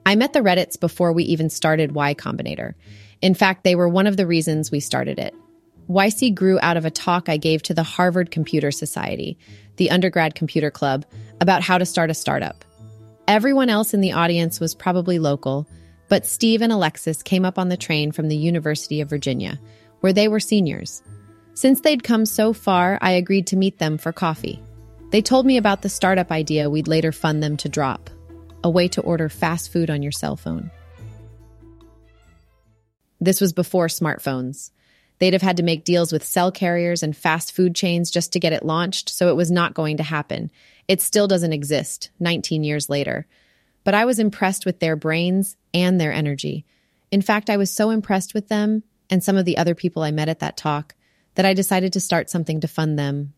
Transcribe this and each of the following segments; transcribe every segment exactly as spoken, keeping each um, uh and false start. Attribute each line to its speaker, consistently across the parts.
Speaker 1: I met the Reddits before we even started Y Combinator. In fact, they were one of the reasons we started it. Y C grew out of a talk I gave to the Harvard Computer Society, the undergrad computer club, about how to start a startup. Everyone else in the audience was probably local, but Steve and Alexis came up on the train from the University of Virginia, where they were seniors. Since they'd come so far, I agreed to meet them for coffee. They told me about the startup idea we'd later fund them to drop, a way to order fast food on your cell phone. This was before smartphones. They'd have had to make deals with cell carriers and fast food chains just to get it launched, so it was not going to happen. It still doesn't exist, nineteen years later. But I was impressed with their brains and their energy. In fact, I was so impressed with them and some of the other people I met at that talk that I decided to start something to fund them.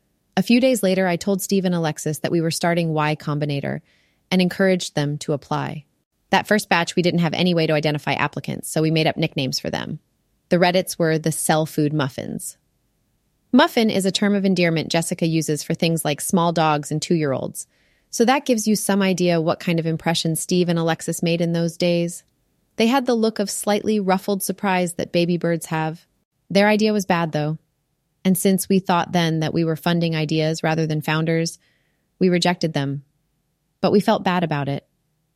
Speaker 1: A few days later, I told Steve and Alexis that we were starting Y Combinator and encouraged them to apply. That first batch, we didn't have any way to identify applicants, so we made up nicknames for them. The Reddits were the Cell Food Muffins. Muffin is a term of endearment Jessica uses for things like small dogs and two-year-olds. So that gives you some idea what kind of impression Steve and Alexis made in those days. They had the look of slightly ruffled surprise that baby birds have. Their idea was bad, though. And since we thought then that we were funding ideas rather than founders, we rejected them. But we felt bad about it.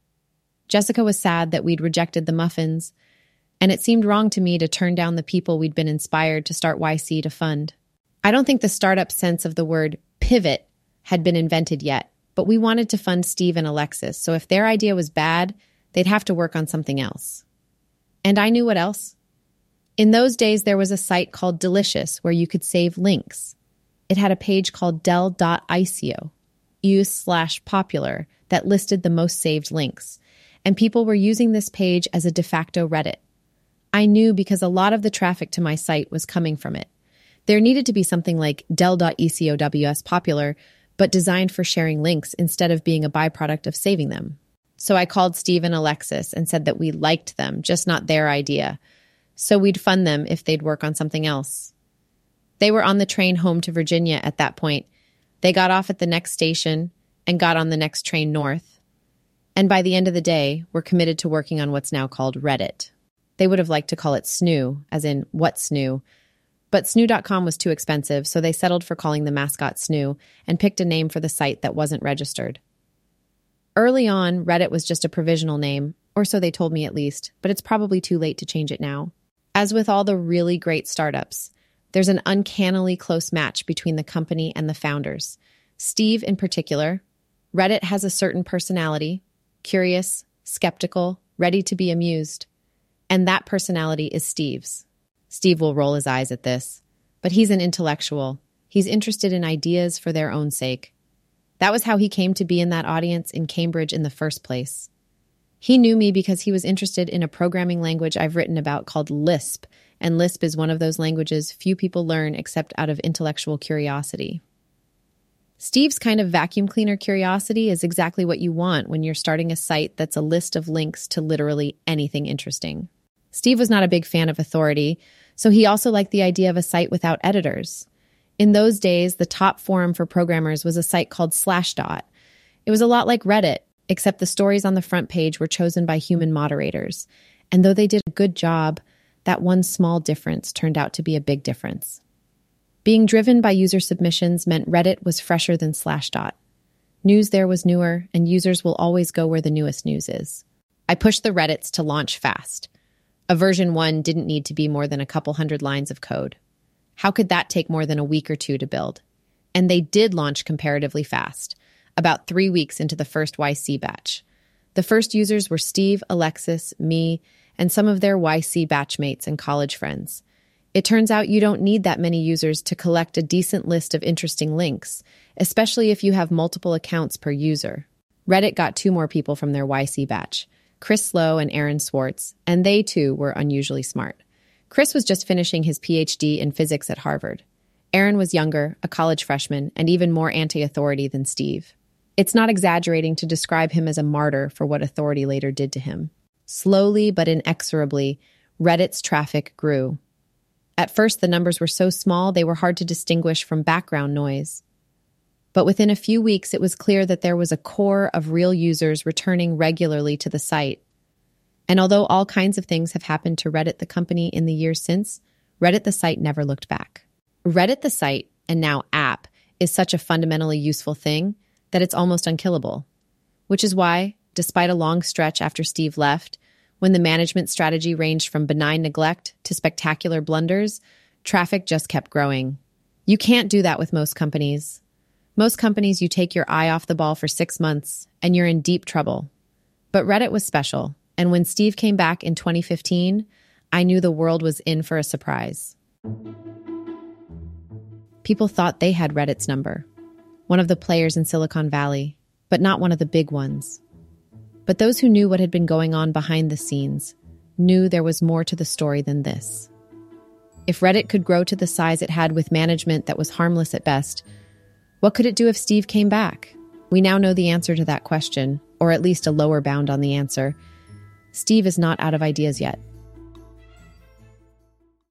Speaker 1: Jessica was sad that we'd rejected the muffins, and it seemed wrong to me to turn down the people we'd been inspired to start Y C to fund. I don't think the startup sense of the word pivot had been invented yet, but we wanted to fund Steve and Alexis, so if their idea was bad, they'd have to work on something else. And I knew what else. In those days, there was a site called Delicious where you could save links. It had a page called del dot I C O, use slash popular, that listed the most saved links. And people were using this page as a de facto Reddit. I knew because a lot of the traffic to my site was coming from it. There needed to be something like del dot E C O W S popular, but designed for sharing links instead of being a byproduct of saving them. So I called Steve and Alexis and said that we liked them, just not their idea. So we'd fund them if they'd work on something else. They were on the train home to Virginia at that point. They got off at the next station and got on the next train north. And by the end of the day, were committed to working on what's now called Reddit. They would have liked to call it S N U, as in what's new. But S N U dot com was too expensive, so they settled for calling the mascot S N U and picked a name for the site that wasn't registered. Early on, Reddit was just a provisional name, or so they told me at least, but it's probably too late to change it now. As with all the really great startups, there's an uncannily close match between the company and the founders. Steve in particular. Reddit has a certain personality, curious, skeptical, ready to be amused. And that personality is Steve's. Steve will roll his eyes at this, but he's an intellectual. He's interested in ideas for their own sake. That was how he came to be in that audience in Cambridge in the first place. He knew me because he was interested in a programming language I've written about called Lisp, and Lisp is one of those languages few people learn except out of intellectual curiosity. Steve's kind of vacuum cleaner curiosity is exactly what you want when you're starting a site that's a list of links to literally anything interesting. Steve was not a big fan of authority, so he also liked the idea of a site without editors. In those days, the top forum for programmers was a site called Slashdot. It was a lot like Reddit, except the stories on the front page were chosen by human moderators. And though they did a good job, that one small difference turned out to be a big difference. Being driven by user submissions meant Reddit was fresher than Slashdot. News there was newer, and users will always go where the newest news is. I pushed the Reddits to launch fast. A version one didn't need to be more than a couple hundred lines of code. How could that take more than a week or two to build? And they did launch comparatively fast, about three weeks into the first Y C batch. The first users were Steve, Alexis, me, and some of their Y C batchmates and college friends. It turns out you don't need that many users to collect a decent list of interesting links, especially if you have multiple accounts per user. Reddit got two more people from their Y C batch, Chris Lowe and Aaron Swartz, and they too were unusually smart. Chris was just finishing his P H D in physics at Harvard. Aaron was younger, a college freshman, and even more anti-authority than Steve. It's not exaggerating to describe him as a martyr for what authority later did to him. Slowly but inexorably, Reddit's traffic grew. At first, the numbers were so small they were hard to distinguish from background noise. But within a few weeks, it was clear that there was a core of real users returning regularly to the site, And although all kinds of things have happened to Reddit, the company, in the years since, Reddit, the site, never looked back. Reddit, the site, and now app, is such a fundamentally useful thing that it's almost unkillable. Which is why, despite a long stretch after Steve left, when the management strategy ranged from benign neglect to spectacular blunders, traffic just kept growing. You can't do that with most companies. Most companies, you take your eye off the ball for six months and you're in deep trouble. But Reddit was special, and when Steve came back in twenty fifteen, I knew the world was in for a surprise. People thought they had Reddit's number, one of the players in Silicon Valley, but not one of the big ones. But those who knew what had been going on behind the scenes knew there was more to the story than this. If Reddit could grow to the size it had with management that was harmless at best, what could it do if Steve came back? We now know the answer to that question, or at least a lower bound on the answer. Steve is not out of ideas yet.